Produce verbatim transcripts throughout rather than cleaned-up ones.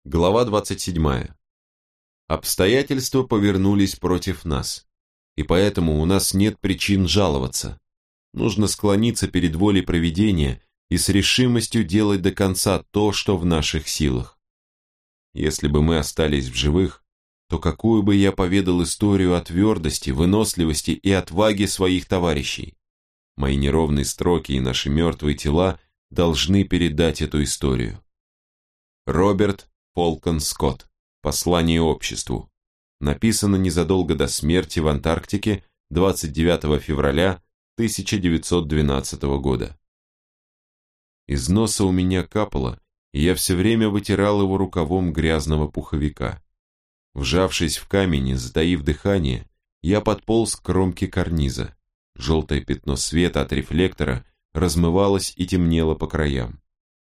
Глава двадцать седьмая. Обстоятельства повернулись против нас, и поэтому у нас нет причин жаловаться. Нужно склониться перед волей провидения и с решимостью делать до конца то, что в наших силах. Если бы мы остались в живых, то какую бы я поведал историю о твердости, выносливости и отваге своих товарищей. Мои неровные строки и наши мертвые тела должны передать эту историю. Роберт Фолкон Скотт. Послание обществу. Написано незадолго до смерти в Антарктике двадцать девятого февраля тысяча девятьсот двенадцатого года. Из носа у меня капало, и я все время вытирал его рукавом грязного пуховика. Вжавшись в камень и затаив дыхание, я подполз к кромке карниза. Желтое пятно света от рефлектора размывалось и темнело по краям.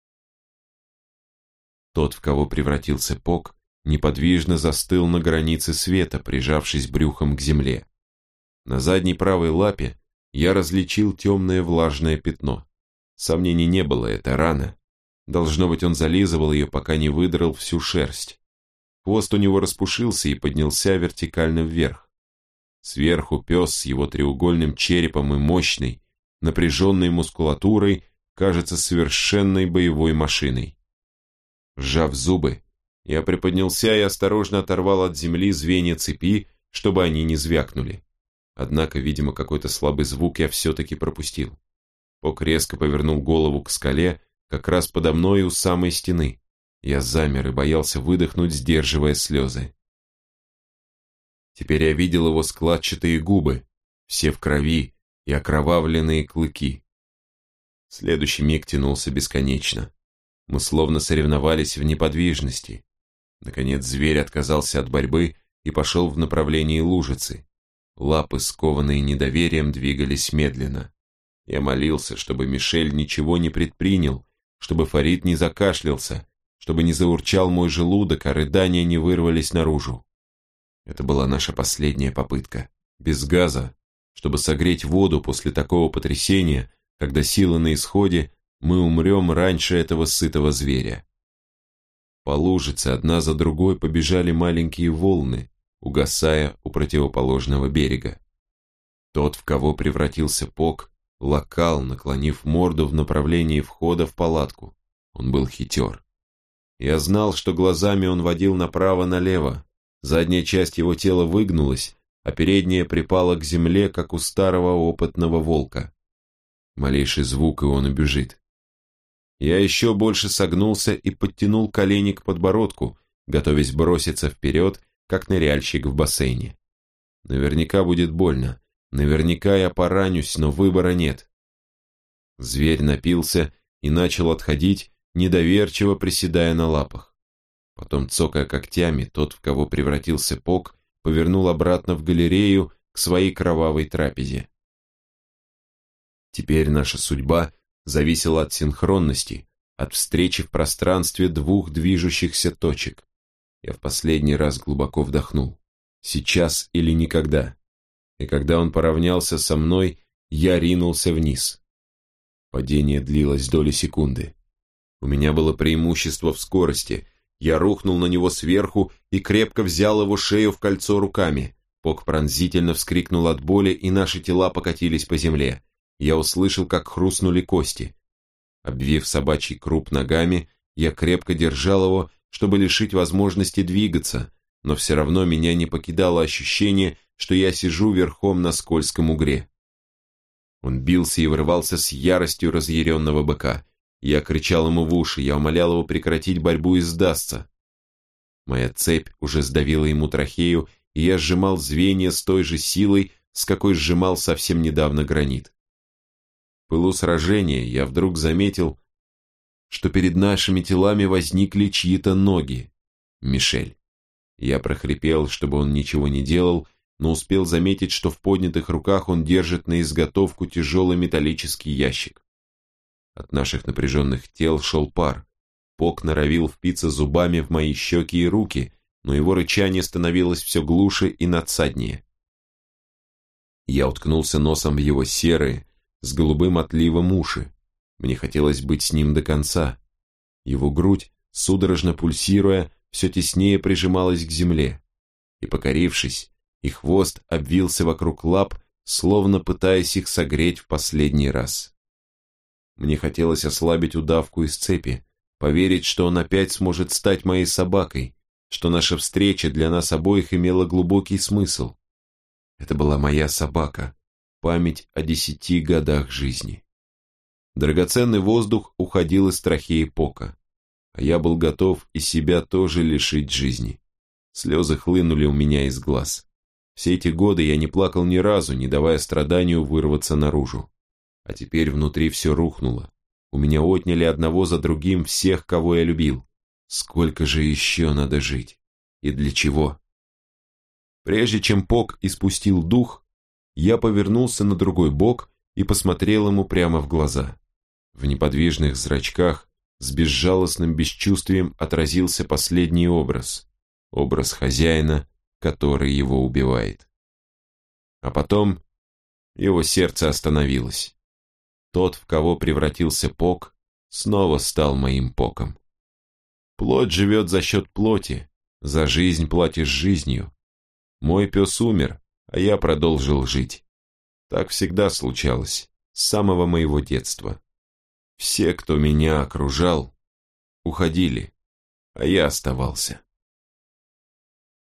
Тот, в кого превратился Пок, неподвижно застыл на границе света, прижавшись брюхом к земле. На задней правой лапе я различил темное влажное пятно. Сомнений не было, это рана. Должно быть, он зализывал ее, пока не выдрал всю шерсть. Хвост у него распушился и поднялся вертикально вверх. Сверху пес с его треугольным черепом и мощной, напряженной мускулатурой кажется совершенной боевой машиной. Сжав зубы, я приподнялся и осторожно оторвал от земли звенья цепи, чтобы они не звякнули. Однако, видимо, какой-то слабый звук я все-таки пропустил. Пок резко повернул голову к скале, как раз подо мной у самой стены. Я замер и боялся выдохнуть, сдерживая слезы. Теперь я видел его складчатые губы, все в крови и окровавленные клыки. Следующий миг тянулся бесконечно. Мы словно соревновались в неподвижности. Наконец зверь отказался от борьбы и пошел в направлении лужицы. Лапы, скованные недоверием, двигались медленно. Я молился, чтобы Мишель ничего не предпринял, чтобы Фарид не закашлялся, чтобы не заурчал мой желудок, а рыдания не вырвались наружу. Это была наша последняя попытка. Без газа, чтобы согреть воду после такого потрясения, когда силы на исходе, мы умрем раньше этого сытого зверя. По лужице одна за другой побежали маленькие волны, угасая у противоположного берега. Тот, в кого превратился Пок, локал, наклонив морду в направлении входа в палатку. Он был хитер. Я знал, что глазами он водил направо-налево. Задняя часть его тела выгнулась, а передняя припала к земле, как у старого опытного волка. Малейший звук, и он убежит. Я еще больше согнулся и подтянул колени к подбородку, готовясь броситься вперед, как ныряльщик в бассейне. Наверняка будет больно, наверняка я поранюсь, но выбора нет. Зверь напился и начал отходить, недоверчиво приседая на лапах. Потом, цокая когтями, тот, в кого превратился Пок, повернул обратно в галерею к своей кровавой трапезе. Теперь наша судьба зависела от синхронности, от встречи в пространстве двух движущихся точек. Я в последний раз глубоко вдохнул. Сейчас или никогда. И когда он поравнялся со мной, я ринулся вниз. Падение длилось доли секунды. У меня было преимущество в скорости. Я рухнул на него сверху и крепко взял его шею в кольцо руками. Пок пронзительно вскрикнул от боли, и наши тела покатились по земле. Я услышал, как хрустнули кости. Обвив собачий круп ногами, я крепко держал его, чтобы лишить возможности двигаться, но все равно меня не покидало ощущение, что я сижу верхом на скользком угре. Он бился и вырывался с яростью разъяренного быка. Я кричал ему в уши, я умолял его прекратить борьбу и сдастся. Моя цепь уже сдавила ему трахею, и я сжимал звенья с той же силой, с какой сжимал совсем недавно гранит. В пылу сражения я вдруг заметил, что перед нашими телами возникли чьи-то ноги. Мишель. Я прохрипел, чтобы он ничего не делал, но успел заметить, что в поднятых руках он держит на изготовку тяжелый металлический ящик. От наших напряженных тел шел пар. Пок норовил впиться зубами в мои щеки и руки, но его рычание становилось все глуше и надсаднее. Я уткнулся носом в его серые, с голубым отливом уши. Мне хотелось быть с ним до конца. Его грудь, судорожно пульсируя, все теснее прижималась к земле, и, покорившись, и хвост обвился вокруг лап, словно пытаясь их согреть в последний раз. Мне хотелось ослабить удавку из цепи, поверить, что он опять сможет стать моей собакой, что наша встреча для нас обоих имела глубокий смысл. Это была моя собака, память о десяти годах жизни. Драгоценный воздух уходил из трахеи Пока, а я был готов и себя тоже лишить жизни. Слезы хлынули у меня из глаз. Все эти годы я не плакал ни разу, не давая страданию вырваться наружу. А теперь внутри все рухнуло. У меня отняли одного за другим всех, кого я любил. Сколько же еще надо жить? И для чего? Прежде чем Пок испустил дух, я повернулся на другой бок и посмотрел ему прямо в глаза. В неподвижных зрачках с безжалостным бесчувствием отразился последний образ. Образ хозяина, который его убивает. А потом его сердце остановилось. Тот, в кого превратился Пок, снова стал моим Поком. Плоть живет за счет плоти, за жизнь платишь жизнью. Мой пес умер, а я продолжил жить. Так всегда случалось, с самого моего детства. Все, кто меня окружал, уходили, а я оставался.